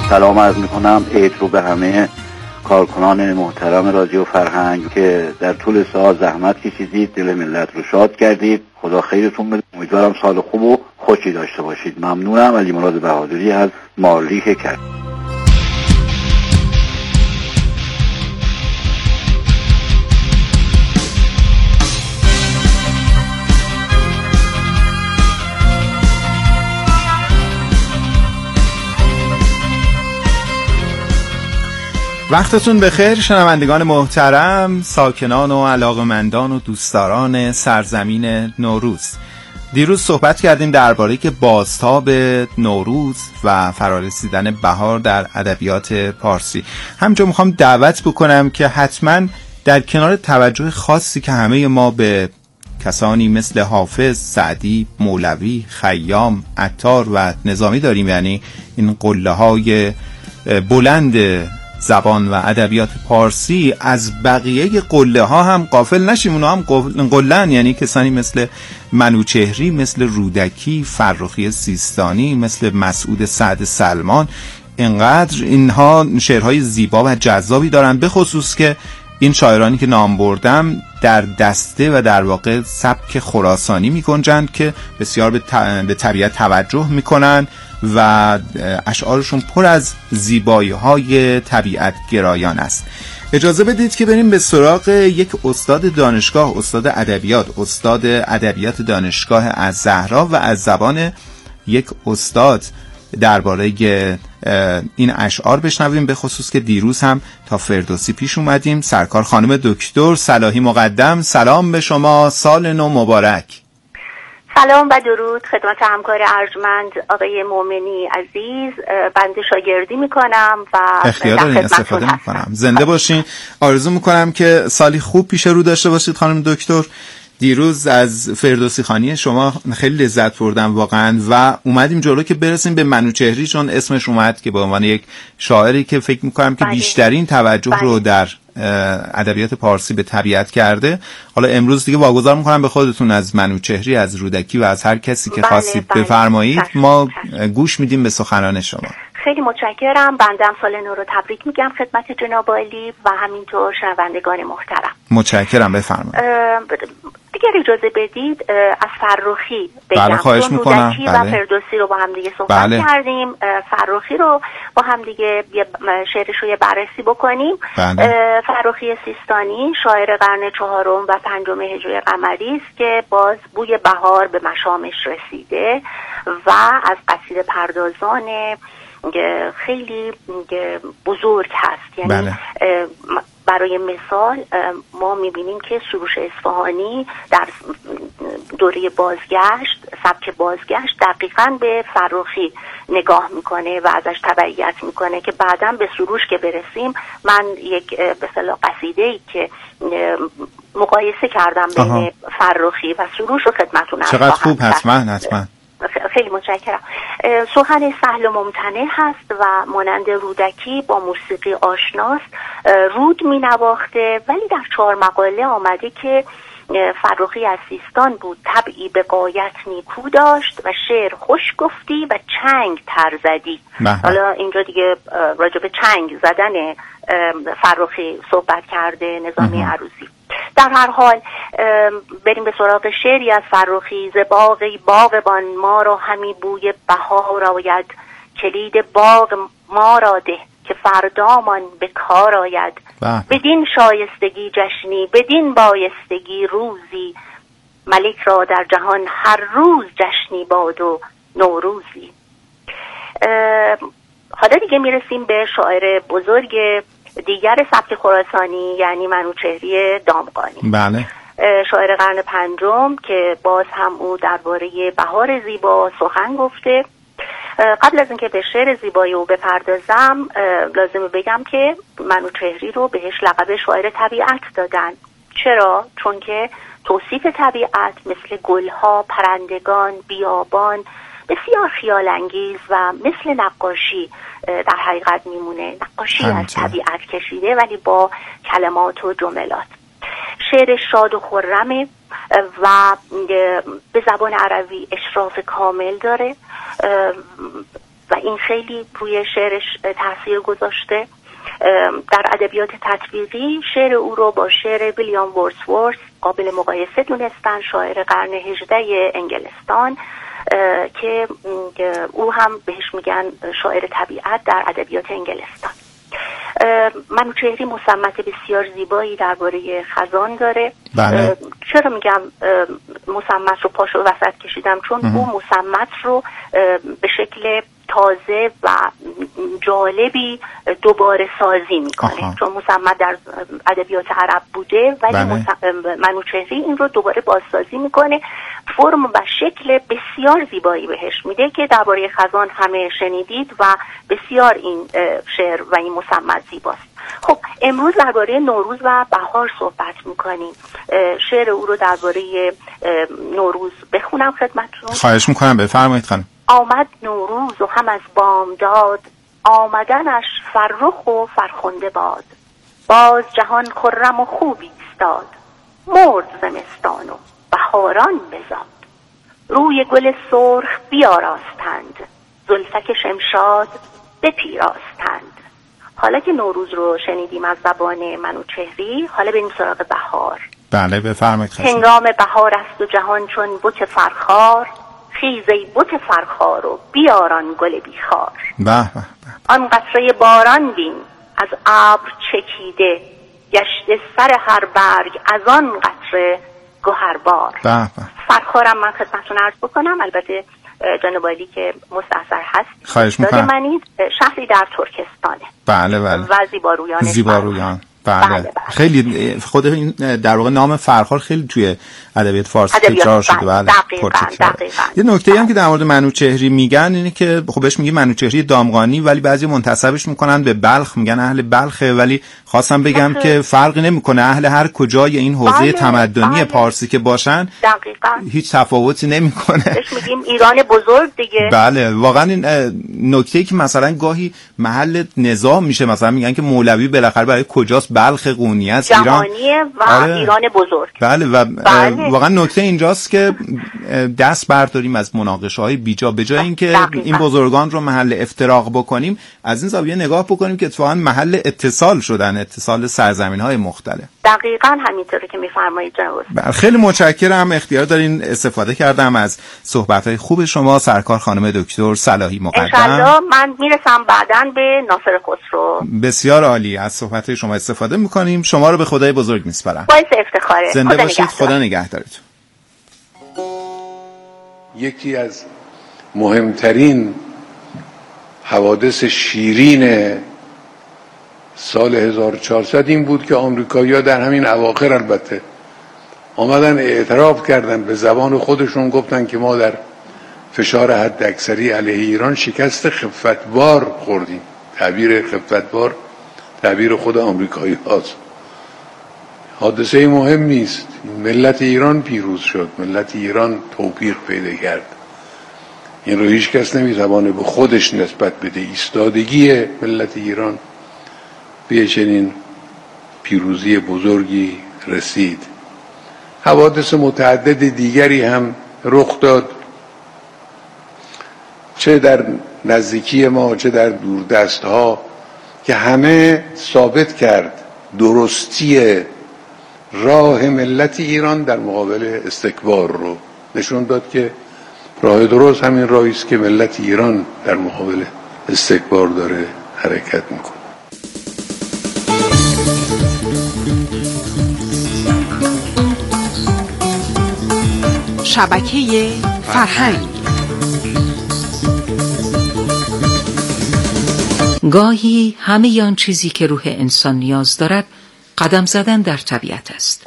سلام عرض میکنم. عید رو به همه کارکنان محترم رادیو فرهنگ که در طول سال زحمت کشیدید، دل ملت رو شاد کردید. خدا خیرتون بده. امیدوارم سال خوب و خوشی داشته باشید. ممنونم. علی مراد بهادری از مارلی که کرد. وقتتون بخیر شنوندگان محترم، ساکنان و علاقه‌مندان و دوستداران سرزمین نوروز. دیروز صحبت کردیم درباره که بازتاب نوروز و فرارسیدن بهار در ادبیات پارسی. همینجا میخوام دعوت بکنم که حتما در کنار توجه خاصی که همه ما به کسانی مثل حافظ، سعدی، مولوی، خیام، عطار و نظامی داریم، یعنی این قله‌های بلند زبان و ادبیات پارسی، از بقیه قله ها هم غافل نشیم. اونا هم قله‌ان، یعنی کسانی مثل منوچهری، مثل رودکی، فرخی سیستانی، مثل مسعود سعد سلمان. اینقدر اینها شعرهای زیبا و جذابی دارن، به خصوص که این شاعرانی که نام بردم در دسته و در واقع سبک خراسانی می گنجند که بسیار به طبیعت توجه می کنن و اشعارشون پر از زیبایی های طبیعت گرایان است. اجازه بدید که بریم به سراغ یک استاد دانشگاه، استاد ادبیات دانشگاه الزهرا و از زبان یک استاد درباره این اشعار بشنویم، به خصوص که دیروز هم تا فردوسی پیش اومدیم. سرکار خانم دکتر صلاحی مقدم، سلام به شما، سال نو مبارک. سلام و درود خدمت همکار ارجمند آقای مومنی عزیز. بنده شاگردی میکنم و اختیار دارین استفاده میکنم. زنده باشین. آرزو میکنم که سالی خوب پیش رو داشته باشید خانم دکتر. دیروز از فردوسی خانی شما خیلی لذت بردم واقعا و اومدیم جلو که برسیم به منوچهری، چون اسمش اومد که به عنوان یک شاعری که فکر میکنم که بیشترین توجه رو در ادبیات پارسی به طبیعت کرده. حالا امروز دیگه واگذار میکنم به خودتون، از منوچهری، از رودکی و از هر کسی که خواستید بفرمایید. ما گوش میدیم به سخنان شما. خیلی متشکرم. بندم سال نو رو تبریک میگم خدمت جناب عالی و همینطور شنوندگان محترم. متشکرم، بفرمایید. دیگر اجازه بدید از فرخی بگم. بله، خواهش میکنم. رودکی و فردوسی رو با هم دیگه صحبت کردیم. فرخی رو با هم دیگه شعرش رو بررسی بکنیم. فرخی سیستانی شاعر قرن 4 و 5 هجری قمری است که باز بوی بهار به مشامش رسیده و از قصیده پردازان خیلی بزرگ هست. یعنی برای مثال ما میبینیم که سروش اصفهانی در دوره بازگشت، سبک بازگشت، دقیقاً به فرخی نگاه میکنه و ازش تبعیت میکنه که بعداً به سروش که برسیم، من یک به اصطلاح قصیده‌ای که مقایسه کردم بین فرخی و سروش رو خدمتتون عرض چقدر خوب، حتما. خیلی متشکرم. سخن سهل و ممتنع هست و مانند رودکی با موسیقی آشناست. رود می نواخته، ولی در 4 مقاله آمده که فرخی از سیستان بود، طبعی به غایت نیکو داشت و شعر خوش گفتی و چنگ تر زدی. حالا اینجا دیگه راجع به چنگ زدن فرخی صحبت کرده نظامی عروضی. در هر حال بریم به سراغ شعری از فرخی. ز باغی باغبان ما را همی بوی بهار آید، کلید باغ ما را ده که فردامان به کار آید. بدین شایستگی جشنی، بدین بایستگی روزی، ملک را در جهان هر روز جشنی باد و نوروزی. حالا دیگه میرسیم به شاعر بزرگ دیگر سبک خراسانی، یعنی منوچهری دامغانی. بله. شاعر قرن 5 که باز هم او درباره بهار زیبا سخن گفته. قبل از اینکه به شعر زیبایی او بپردازم، لازمه بگم که منوچهری رو بهش لقب شاعر طبیعت دادن. چرا؟ چون که توصیف طبیعت مثل گلها، پرندگان، بیابان بسیار خیال انگیز و مثل نقاشی در حقیقت میمونه. نقاشی از طبیعت کشیده ولی با کلمات و جملات. شعر شاد و خرمه و به زبان عربی اشراف کامل داره. و این خیلی روی شعرش تاثیر گذاشته. در ادبیات تطبیقی شعر او رو با شعر ویلیام ورdsورث قابل مقایسه دونستن، شاعر قرن 18 انگلستان که او هم بهش میگن شاعر طبیعت در ادبیات انگلستان. منوچهری مصمت بسیار زیبایی درباره خزان داره. بله. چرا میگم مصمت رو پاشو وسط کشیدم؟ چون او مصمت رو به شکل تازه و جالبی دوباره سازی میکنه. چون مصمت در ادبیات عرب بوده ولی منوچهری این رو دوباره بازسازی میکنه، فرم و شکل بسیار زیبایی بهش میده که درباره خزان همه شنیدید و بسیار این شعر و این مصمت زیباست. خب امروز درباره نوروز و بهار صحبت میکنیم. شعر او رو درباره نوروز بخونم خدمتتون. خواهش میکنم، بفرمایید خانم. آمد نوروز و هم از بامداد، آمدنش فرخ و فرخنده باد. باز جهان خرم و خوبی استاد، مرد زمستان و بهاران بزاد. روی گل سرخ بیاراستند، زلفک شمشاد بپیراستند. حالا که نوروز رو شنیدیم از زبان منوچهری، حالا بریم سراغ بهار. بله بفرمایید. هنگام بهار است و جهان چون بت فرخار، خیز ای بت فرخار و بیاران گل بیخار. به به. آن قطره باران بین از ابر چکیده، گشته سر هر برگ از آن قطره گوهربار. به به. فرخارم من خدمتتون عرض بکنم، البته جناب عالی که مستحضر هست، خواهش میکنم. منید شهری در ترکستانه. بله بله. و زیبارویان. بله. خیلی خود این در واقع نام فرخار خیلی توی ادبیات فارسی تکرار شده. بله. دقیقاً. یه نکته هم که در مورد منوچهری میگن اینه که خب بهش میگه منوچهری دامغانی، ولی بعضی منتسبش میکنن به بلخ، میگن اهل بلخه، ولی خواستم بگم که فرقی نمیکنه اهل هر کجای این حوزه تمدنی پارسی که باشن دقیقاً هیچ تفاوتی نمیکنه. بهش میگیم ایران بزرگ دیگه. بله واقعا این نکته که مثلا گاهی محل نزاع میشه، مثلا میگن که مولوی بالاخره برای کجاست، بلخ قونیه است، ایران و ایران بزرگ. بله و واقعا نکته اینجاست که دست برداریم از مناقشه‌های بیجا، به جای اینکه این بزرگان رو محل افتراق بکنیم، از این زاویه نگاه بکنیم که اتفاقا محل اتصال شدن، اتصال سرزمین‌های مختلف. دقیقاً همینطوره که می‌فرمایید جناب. خیلی متشکرم، اختیار دارین استفاده کردم از صحبت‌های خوب شما سرکار خانم دکتر صلاحی مقدم. انشالله من میرسم بعداً به ناصر خسرو. بسیار عالی، از صحبت‌های شما استفاده می‌کنیم. شما رو به خدای بزرگ می‌سپارم. باعث افتخاره. زنده باشید، خدا نگهدارتون. یکی از مهمترین حوادث شیرین سال 1400 این بود که آمریکایی‌ها در همین اواخر البته آمدن اعتراف کردن، به زبان خودشون گفتن که ما در فشار حداکثری علیه ایران شکست خفتبار خوردیم. تعبیر خفتبار تعبیر خود آمریکایی هاست. حادثه مهمی است. ملت ایران پیروز شد، ملت ایران توفیق پیدا کرد. این رو هیچ کس نمیتوانه به خودش نسبت بده. ایستادگی ملت ایران به چنین پیروزی بزرگی رسید. حوادث متعدد دیگری هم رخ داد، چه در نزدیکی ما چه در دوردستها، که همه ثابت کرد درستی راه ملت ایران در مقابل استکبار رو. نشون داد که راه درست همین راهی است که ملت ایران در مقابل استکبار داره حرکت میکنه. شبکه فرهنگ. گاهی همه آن چیزی که روح انسان نیاز دارد قدم زدن در طبیعت است.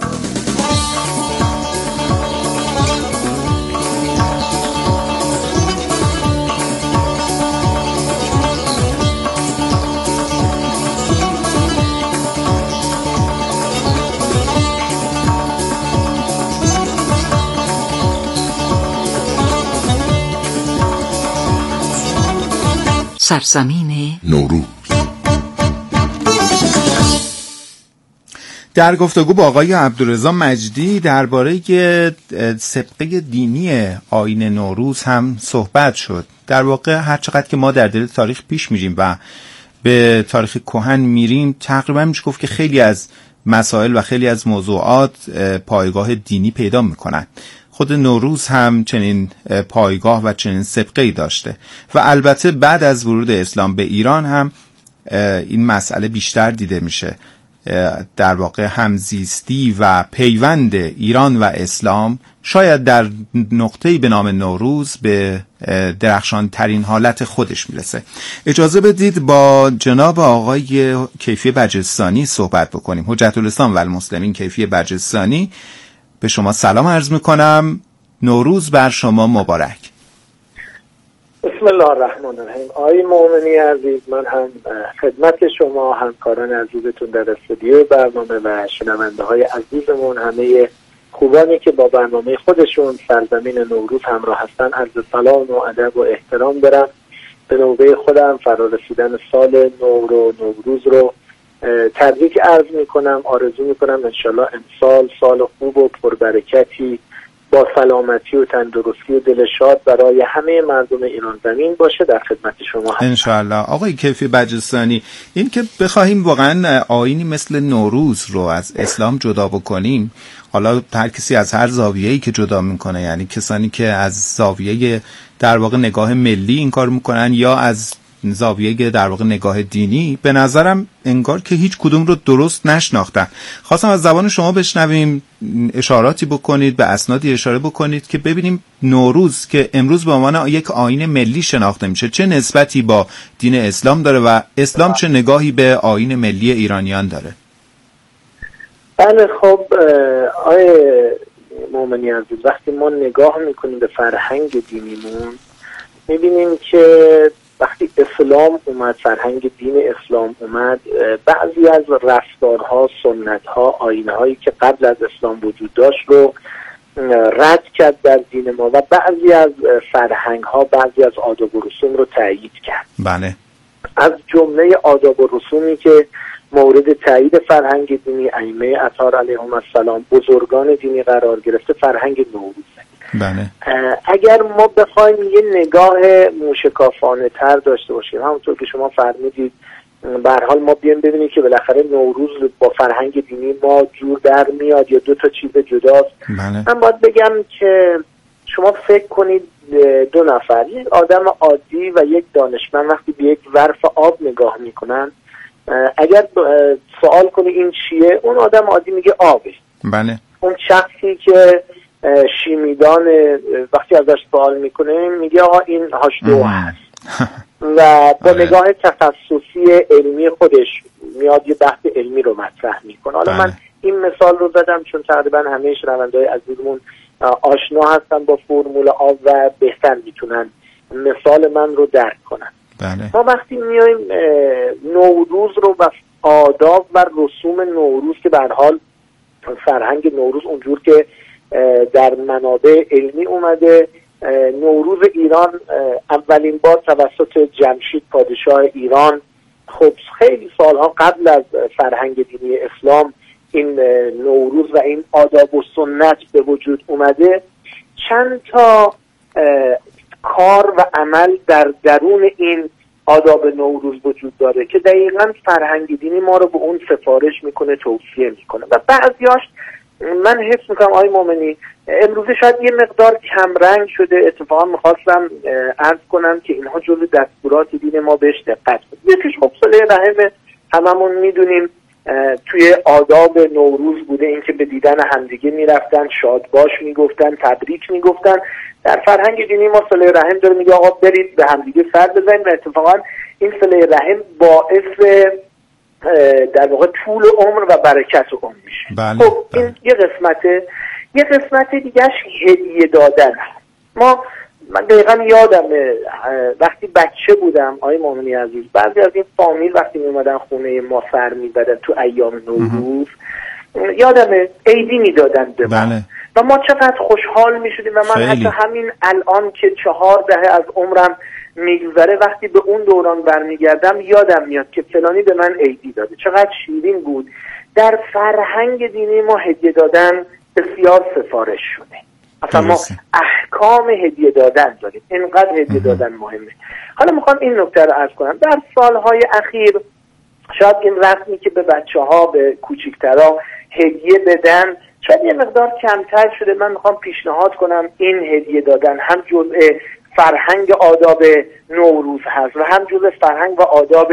سرزمین نوروز. در گفتگو با آقای عبدالرضا مجدی درباره سبقه دینی آیین نوروز هم صحبت شد. در واقع هر چقدر که ما در دل تاریخ پیش میریم و به تاریخ کهن میریم، تقریبا میشه گفت که خیلی از مسائل و خیلی از موضوعات پایگاه دینی پیدا میکنن. خود نوروز هم چنین پایگاه و چنین سبقه‌ای داشته و البته بعد از ورود اسلام به ایران هم این مسئله بیشتر دیده میشه. در واقع همزیستی و پیوند ایران و اسلام شاید در نقطه‌ای به نام نوروز به درخشان ترین حالت خودش میرسه. اجازه بدید با جناب آقای کیفی بجستانی صحبت بکنیم. حجت الاسلام و المسلمین کیفی بجستانی، به شما سلام عرض میکنم. نوروز بر شما مبارک. بسم الله الرحمن الرحیم. آقای مومنی عزیز، من هم خدمت شما، همکاران عزیزتون در استودیو برنامه و شنونده های عزیزمون، همه خوبانی که با برنامه خودشون سرزمین نوروز همراه هستن، عرض سلام و ادب و احترام دارم. به نوبه خودم فرارسیدن سال نو و نوروز رو تبریک عرض میکنم. آرزو میکنم انشالله امسال سال خوب و پربرکتی با سلامتی و تندرستی و دل شاد برای همه مردم ایران زمین باشه. در خدمت شما هستم انشالله. آقای کیفی بجستانی، این که بخواهیم واقعا آیینی مثل نوروز رو از اسلام جدا بکنیم، حالا هر کسی از هر زاویه‌ای که جدا میکنه، یعنی کسانی که از زاویه در واقع نگاه ملی این کار میکنن یا از زاویه در واقع نگاه دینی، به نظرم انگار که هیچ کدوم رو درست نشناختن. خواستم از زبان شما بشنویم، اشاراتی بکنید، به اسنادی اشاره بکنید که ببینیم نوروز که امروز به عنوان یک آیین ملی شناخته میشه چه نسبتی با دین اسلام داره و اسلام چه نگاهی به آیین ملی ایرانیان داره. بله، خب آقای مومنی عزیز، وقتی ما نگاه میکنیم به فرهنگ دینیمون میبینیم که وقتی اسلام اومد، فرهنگ دین اسلام اومد، بعضی از رفتارها، سنتها، آیین‌هایی که قبل از اسلام وجود داشت رو رد کرد در دین ما و بعضی از فرهنگ‌ها، بعضی از آداب و رسوم رو تأیید کرد. بله. از جمله آداب و رسومی که مورد تایید فرهنگ دینی ائمه اطهار علیهم السلام، بزرگان دینی قرار گرفته، فرهنگ نوروز. بله. اگر ما بخوایم یه نگاه موشکافانه تر داشته باشیم، همونطور که شما فرمودید، به هر حال ما بیایم ببینیم که بالاخره نوروز با فرهنگ دینی ما جور در میاد یا دو تا چیز جداست. بله. من باید بگم که شما فکر کنید دو نفر، یک آدم عادی و یک دانشمند، وقتی به یک ظرف آب نگاه میکنن، اگر سوال کنی این چیه، اون آدم عادی میگه آبه. بله. اون شخصی که شیمیدان وقتی ازش سوال میکنه میگه آقا این H2O هست و با نگاه تخصصی علمی خودش میاد یه بحث علمی رو مطرح میکنه. حالا من این مثال رو زدم چون تقریبا همه شنونده‌های عزیزمون آشنا هستن با فرمول آب و بهتر میتونن مثال من رو درک کنن. بله. ما وقتی میایم نوروز رو و آداب و رسوم نوروز که به هر حال فرهنگ نوروز اونجور که در منابع علمی اومده، نوروز ایران اولین بار توسط جمشید پادشاه ایران، خب خیلی سالها قبل از فرهنگ دینی اسلام، این نوروز و این آداب و سنت به وجود اومده. چند تا کار و عمل در درون این آداب نوروز وجود داره که دقیقاً فرهنگ دینی ما رو به اون سفارش میکنه، توصیه میکنه و بعضیاش من حس میکنم آقای مومنی امروزه شاید یه مقدار کمرنگ شده. اتفاقا میخواستم عرض کنم که اینها جزو دستورات دین ما بهش دقت کنیم. یکیش خب صله رحم، هممون میدونیم توی آداب نوروز بوده، این که به دیدن همدیگه میرفتن، شادباش میگفتن، تبریک میگفتن. در فرهنگ دینی ما صله رحم داره، میگه آقا برید به همدیگه سر بزنید و اتفاقا این صله رحم باعث در واقع طول عمر و برکت عمر میشه. بله. خب این یه قسمت دیگهش هدیه دادن. من دقیقا یادمه وقتی بچه بودم آقای مومنی عزیز، بعضی از این فامیل وقتی میومدن خونه ما سر میبردن تو ایام نوروز، یادمه عیدی میدادن به ما. بله. و ما چقدر خوشحال میشدیم و من حتی همین الان که 4 دهه از عمرم میگذره وقتی به اون دوران برمیگردم یادم میاد که فلانی به من عیدی داده. چقدر شیرین بود در فرهنگ دینی ما هدیه دادن بسیار سفارش شده. اصلا ما احکام هدیه دادن داریم، اینقدر هدیه دادن مهمه. حالا میخوام این نکته رو عرض کنم. در سالهای اخیر شاید این رسمی که به بچه‌ها، به کوچیک‌ترها هدیه بدن شاید یه مقدار کمتر شده. من میخوام پیشنهاد کنم این هدیه دادن هم جزء فرهنگ آداب نوروز هست و هم جزء فرهنگ و آداب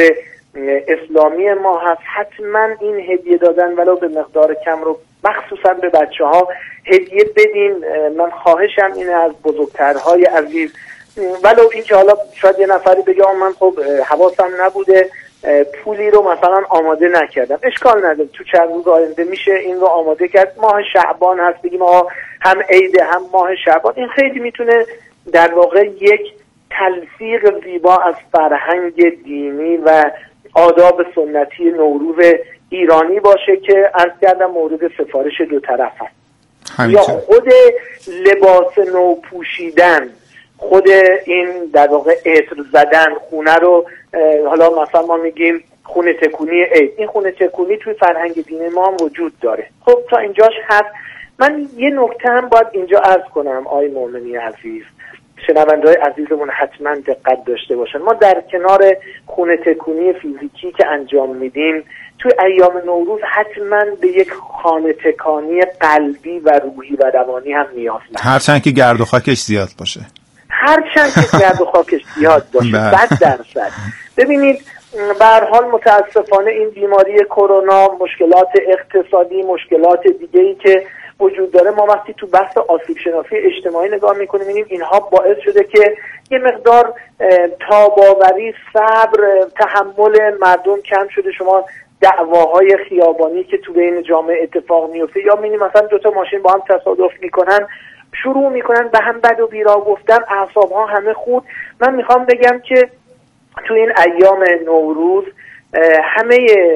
اسلامی ما هست. حتما این هدیه دادن ولو به مقدار کم رو مخصوصا به بچه‌ها هدیه بدین. من خواهشم اینه از بزرگترهای عزیز، ولو اینکه حالا شاید یه نفری بگه من خب حواسم نبوده پولی رو مثلا آماده نکردم، اشکال نداره، تو چند روز آینده میشه این رو آماده کرد. ماه شعبان هست، بگیم هم عید هم ماه شعبان، این خیلی میتونه در واقع یک تلفیق زیبا از فرهنگ دینی و آداب سنتی نوروز ایرانی باشه که عرض کردم مورد سفارش دو طرف هست. یا خود لباس نو پوشیدن، خود این در واقع عطر زدن خونه رو، حالا مثلا ما میگیم خونه تکونی عید، این خونه تکونی توی فرهنگ دینی ما هم وجود داره. خب تا اینجاش هست. من یه نکته هم باید اینجا عرض کنم آقای مومنی عزیز، شنونده‌های عزیزمون حتما دقت داشته باشن. ما در کنار خونه تکونی فیزیکی که انجام میدیم توی ایام نوروز حتما به یک خانه تکانی قلبی و روحی و روانی هم نیاز داریم، هرچند که گرد و خاکش زیاد باشه. هرچند که گرد و خاکش زیاد باشه 100%. ببینید به هر حال متاسفانه این بیماری کرونا، مشکلات اقتصادی، مشکلات دیگه‌ای که وجود داره، ما وقتی تو بحث آسیب شناسی اجتماعی نگاه میکنیم می‌بینیم اینها باعث شده که یه مقدار تاباوری، صبر، تحمل مردم کم شده. شما دعواهای خیابانی که تو بین جامعه اتفاق میفته، یا می‌بینیم مثلا دو تا ماشین با هم تصادف میکنن، شروع میکنن به هم بد و بیرا گفتن، اعصاب‌ها همه خورد. من میخوام بگم که تو این ایام نوروز همه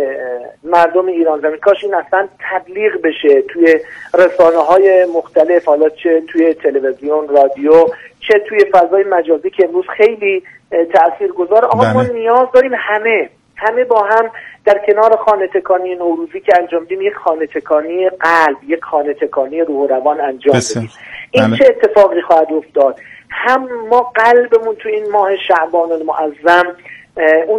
مردم ایران زمین، کاش این اصلا تبلیغ بشه توی رسانه‌های مختلف، حالا چه توی تلویزیون، رادیو، چه توی فضای مجازی که امروز خیلی تاثیرگذاره. آقا ما نیاز داریم همه با هم در کنار خانه تکانی نوروزی که انجام دیم یک خانه تکانی قلب، یک خانه تکانی روح و روان انجام بدیم. این چه اتفاقی خواهد افتاد؟ هم ما قلبمون تو این ماه شعبان المعظم اون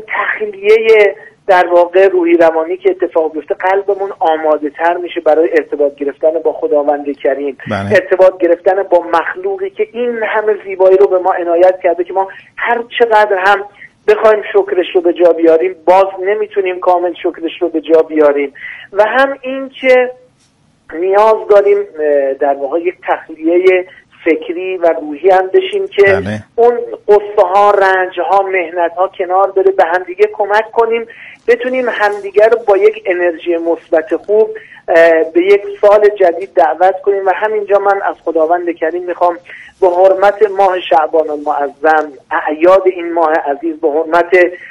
تخلیه در واقع روحی روانی که اتفاق بیفته، قلبمون آماده تر میشه برای ارتباط گرفتن با خداوند کریم، ارتباط گرفتن با مخلوقی که این همه زیبایی رو به ما عنایت کرده که ما هر چقدر هم بخوایم شکرش رو به جا بیاریم باز نمیتونیم کامل شکرش رو به جا بیاریم. و هم این که نیاز داریم در واقع یک تخلیه فکری و روحی هم بشیم که اون قصه ها، رنج ها، مهنت ها کنار بره، به همدیگه کمک کنیم، بتونیم همدیگه رو با یک انرژی مثبت خوب به یک سال جدید دعوت کنیم. و همینجا من از خداوند کریم میخوام به حرمت ماه شعبان المعظم، اعیاد این ماه عزیز، به حرمت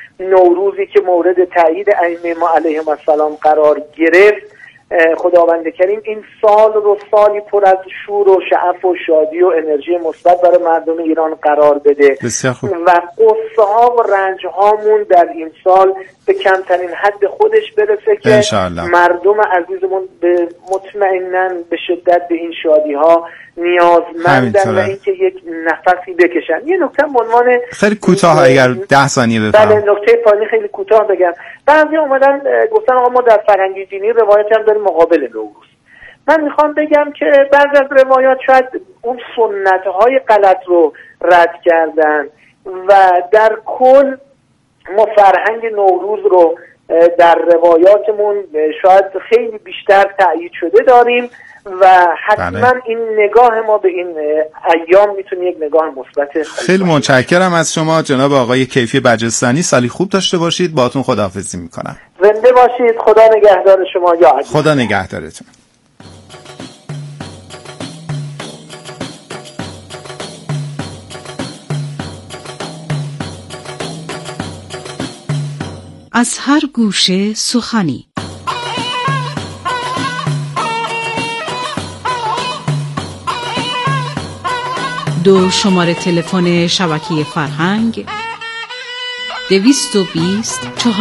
نوروزی که مورد تایید ائمه ما علیهم السلام قرار گرفت، خداوند کریم این سال رو سالی پر از شور و شعف و شادی و انرژی مثبت برای مردم ایران قرار بده و قصه ها و رنج هامون در این سال به کمترین حد خودش برسه که مردم عزیزمون به مطمئناً به شدت به این شادی ها نیازمندن و اینکه یک نفسی بکشن. یه نکته عنوان خیلی کوتاه اگر 10 ثانیه بفرمایید. بله، نکته پایانی خیلی کوتاه بگم. بعضی اومدن گفتن آقا ما در فرهنگ دینی روایت هم داریم مقابل نوروز. من میخوام بگم که بعضی از روایات شاید اون سنت‌های غلط رو رد کردن و در کل ما فرهنگ نوروز رو در روایاتمون شاید خیلی بیشتر تأیید شده داریم و حتما این نگاه ما به این ایام میتونه یک نگاه مثبت. خیلی متشکرم از شما جناب آقای کیفی بجستانی. سالی خوب داشته باشید. باهاتون خداحافظی میکنم. زنده باشید. خدا نگهدار شما. یا عزیز. خدا نگهدارتون. از هر گوشه سخنی. دو شماره تلفن شبکه فرهنگ 220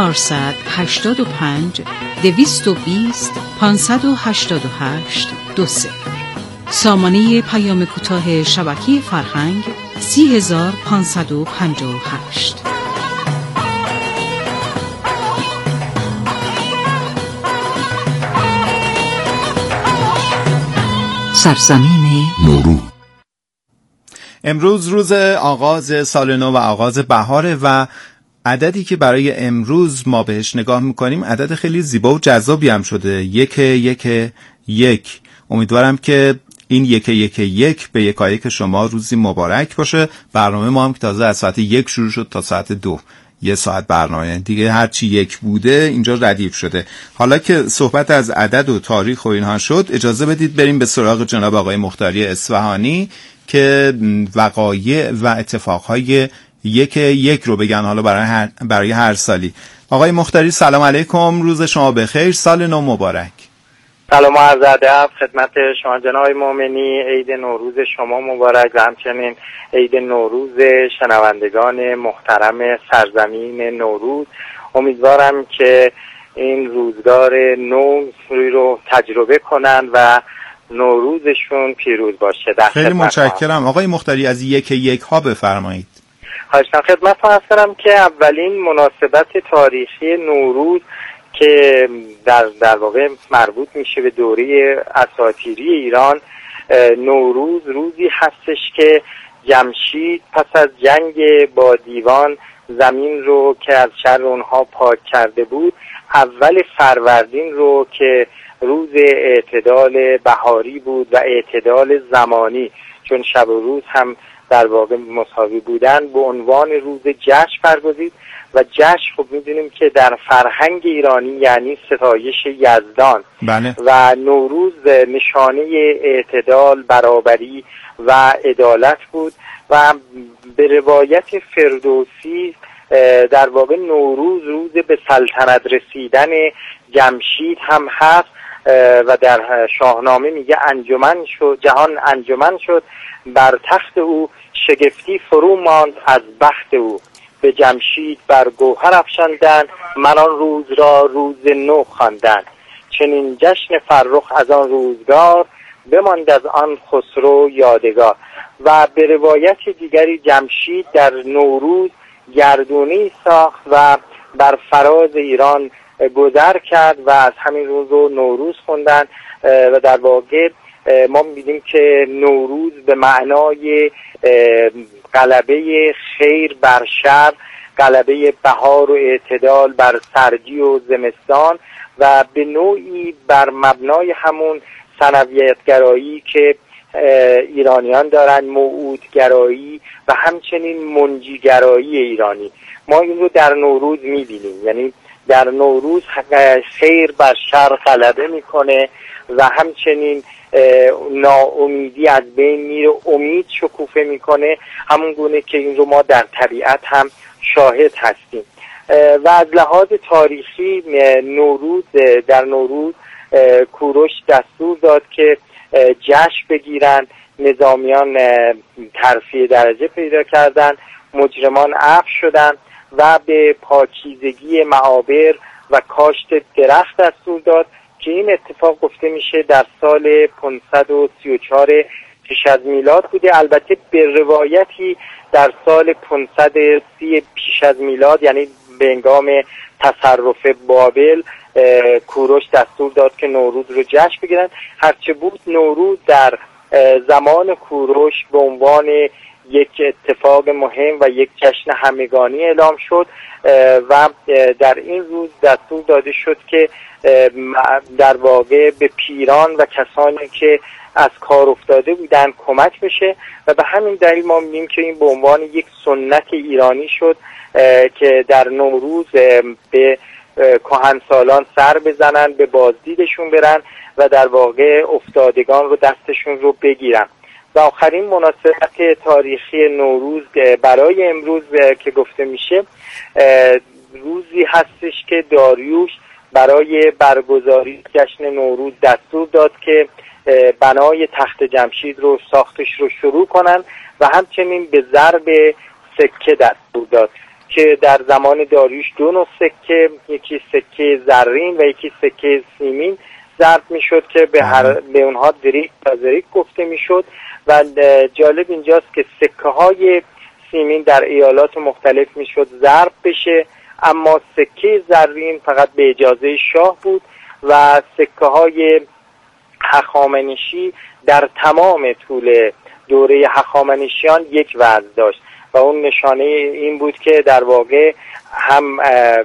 485 220 588 20. سامانه پیام کوتاه شبکه فرهنگ 30558. سرزمین نوروز. امروز روز آغاز سال نو و آغاز بهاره و عددی که برای امروز ما بهش نگاه میکنیم عدد خیلی زیبا و جذابی هم شده. 111. امیدوارم که این 111 به یکایک شما روزی مبارک باشه. برنامه ما هم که تازه از ساعت 1 شروع شد تا ساعت 2، 1 ساعت برنامه دیگه، هرچی 1 بوده اینجا ردیف شده. حالا که صحبت از عدد و تاریخ و اینها شد، اجازه بدید بریم به سراغ جناب آقای مختاری اصفهانی که وقایع و اتفاقهای 1 رو بگن، حالا برای هر سالی. آقای مختاری سلام علیکم، روز شما بخیر، سال نو مبارک. سلام و عرض ادب خدمت شما جناب مومنی، عید نوروز شما مبارک و همچنین عید نوروز شنوندگان محترم سرزمین نوروز. امیدوارم که این روزگار نو رو تجربه کنند و نوروزشون پیروز باشه. خیلی متشکرم. آقای مختاری از 1 ها بفرمایید. خواهشاً خدمتتون هست کنم که اولین مناسبت تاریخی نوروز که در واقع مربوط میشه به دوره اساطیری ایران، نوروز روزی هستش که جمشید پس از جنگ با دیوان زمین رو که از شر اونها پاک کرده بود، اول فروردین رو که روز اعتدال بهاری بود و اعتدال زمانی، چون شب و روز هم در واقع مساوی بودن، به عنوان روز جشن برگزید. و جشن خب میدونیم که در فرهنگ ایرانی یعنی ستایش یزدان. بله. و نوروز نشانه اعتدال، برابری و عدالت بود و به روایت فردوسی در واقع نوروز روز به سلطنت رسیدن جمشید هم هست و در شاهنامه میگه انجمن شد، جهان انجمن شد، بر تخت او شگفتی فرو ماند از بخت او، به جمشید بر گوهر افشاندند، من آن روز را روز نو خواندند، چنین جشن فرخ از آن روزگار، بماند از آن خسرو یادگار. و به روایت دیگری جمشید در نوروز گردونی ساخت و بر فراز ایران گذر کرد و از همین روز رو نوروز خوندن. و در واقع ما می‌بینیم که نوروز به معنای غلبه خیر بر شر، غلبه بهار و اعتدال بر سردی و زمستان و به نوعی بر مبنای همون ثنویت‌گرایی که ایرانیان دارن، موعودگرایی و همچنین منجیگرایی ایرانی، ما این رو در نوروز می‌بینیم. یعنی در نوروز خیر بر شر غلبه میکنه و همچنین ناامیدی از بین میره، امید شکوفه میکنه، همون گونه که این رو ما در طبیعت هم شاهد هستیم. و از لحاظ تاریخی نوروز، در نوروز کوروش دستور داد که جشن بگیرن، نظامیان ترفیع درجه پیدا کردن، مجرمان عفو شدن و به پاکیزگی معابر و کاشت درخت دستور داد که این اتفاق گفته میشه در سال 534 پیش از میلاد بوده. البته به روایتی در سال 530 پیش از میلاد، یعنی به هنگام تصرف بابل، کوروش دستور داد که نوروز رو جشن بگیرن. هرچه بود نوروز در زمان کوروش به عنوان یک اتفاق مهم و یک جشن همگانی اعلام شد و در این روز دستور داده شد که در واقع به پیران و کسانی که از کار افتاده بودن کمک بشه و به همین دلیل ما می‌بینیم که این به عنوان یک سنت ایرانی شد که در نوروز به کهنسالان سر بزنن، به بازدیدشون برن و در واقع افتادگان رو دستشون رو بگیرن. و آخرین مناسبت تاریخی نوروز برای امروز که گفته میشه، روزی هستش که داریوش برای برگزاری جشن نوروز دستور داد که بنای تخت جمشید رو ساختش رو شروع کنن و همچنین به ضرب سکه دستور داد که در زمان داریوش 2 نوع سکه، یکی سکه زرین و یکی سکه سیمین ضرب میشد که به اونها دریک و زریک گفته میشد. و جالب اینجاست که سکه های سیمین در ایالات مختلف میشد ضرب بشه، اما سکه زرین فقط به اجازه شاه بود و سکه های هخامنشی در تمام طول دوره هخامنشیان یک وزن داشت و اون نشانه این بود که در واقع هم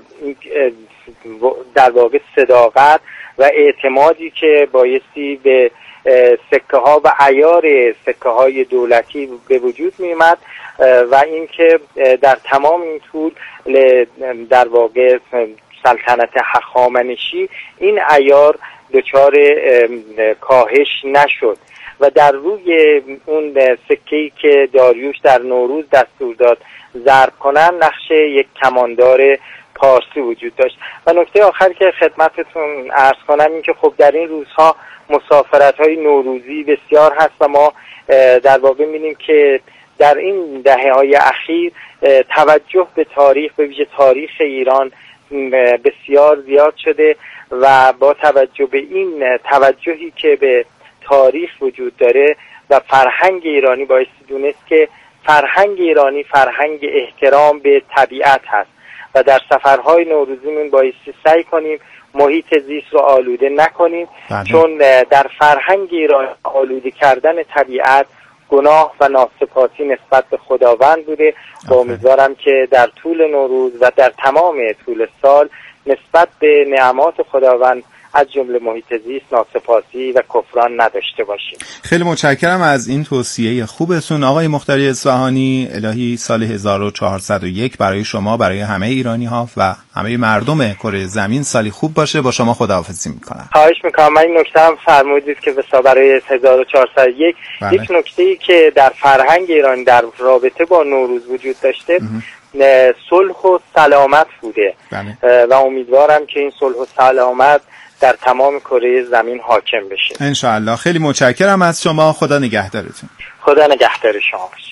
در واقع صداقت و اعتمادی که بایستی به سکه ها و عیار سکه های دولتی به وجود می اومد و اینکه در تمام این طول در واقع سلطنت هخامنشی این عیار دچار کاهش نشد و در روی اون سکه‌ای که داریوش در نوروز دستور داد ضرب کنن نقش یک کماندار پارسی وجود داشت. و نکته آخر که خدمتتون عرض کنم این که خب در این روزها مسافرت‌های نوروزی بسیار هست و ما در واقع می‌بینیم که در این دهه‌های اخیر توجه به تاریخ، به ویژه تاریخ ایران بسیار زیاد شده و با توجه به این توجهی که به تاریخ وجود داره و فرهنگ ایرانی بایستی دونست که فرهنگ ایرانی فرهنگ احترام به طبیعت هست و در سفرهای نوروزیمون بایستی سعی کنیم محیط زیست رو آلوده نکنیم چون در فرهنگ ایرانی آلوده کردن طبیعت گناه و ناسپاسی نسبت به خداوند بوده و امیدوارم که در طول نوروز و در تمام طول سال نسبت به نعمات خداوند از جمله محیط زیست ناسپاسی و کفران نداشته باشیم. خیلی متشکرم از این توصیه خوبتون آقای مختاری اصفهانی. الهی سال 1401 برای شما، برای همه ایرانی ها و همه مردم کره زمین سالی خوب باشه. با شما خداحافظی میکنم. خواهش میکنم. من این نکته هم فرمودید که برای 1401 یک نکته‌ای که در فرهنگ ایران در رابطه با نوروز وجود داشته صلح و سلامت بوده و امیدوارم که این صلح و سلامت در تمام کره زمین حاکم بشه انشاءالله. خیلی متشکرم از شما. خدا نگهدارتون. خدا نگهدار شما باشه.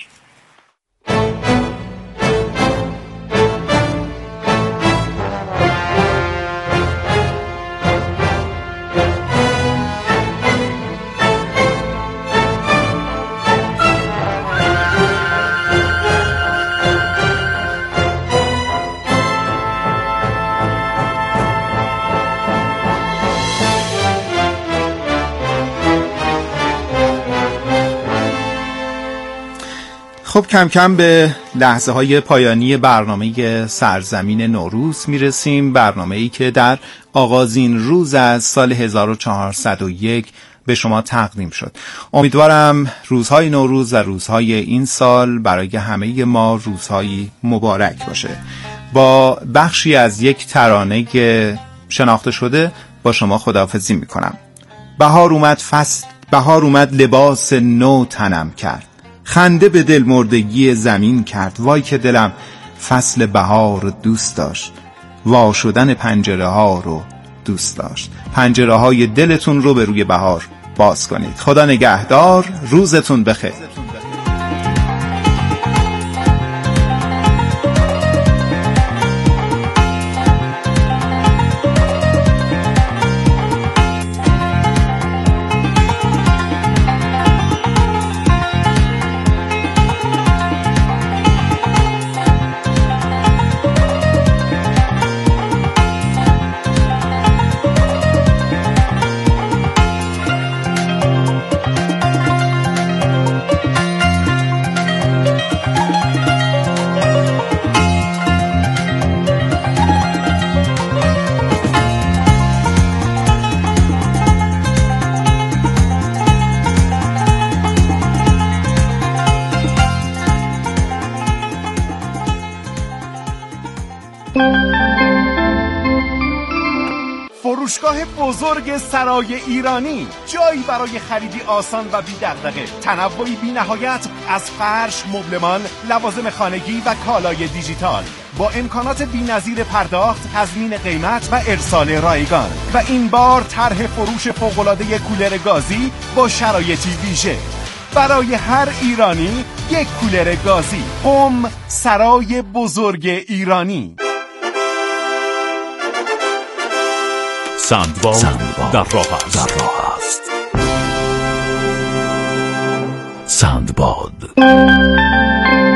خب کم کم به لحظه های پایانی برنامه سرزمین نوروز میرسیم. برنامه‌ای که در آغازین روز از سال 1401 به شما تقدیم شد. امیدوارم روزهای نوروز و روزهای این سال برای همه ما روزهای مبارک باشه. با بخشی از یک ترانه که شناخته شده با شما خداحافظی میکنم. بهار اومد لباس نو تنم کرد، خنده به دل مردگی زمین کرد. وای که دلم فصل بهار رو دوست داشت، وا شدن پنجره ها رو دوست داشت. پنجره های دلتون رو به روی بهار باز کنید. خدا نگهدار. روزتون بخیر. فروشگاه بزرگ سرای ایرانی، جایی برای خریدی آسان و بی دغدغه. تنوعی بی نهایت از فرش، مبلمان، لوازم خانگی و کالای دیجیتال با امکانات بی‌نظیر پرداخت، تضمین قیمت و ارسال رایگان. و این بار طرح فروش فوق‌العاده کولر گازی با شرایطی ویژه برای هر ایرانی یک کولر گازی. قم، سرای بزرگ ایرانی. سندباد در راه است. سندباد.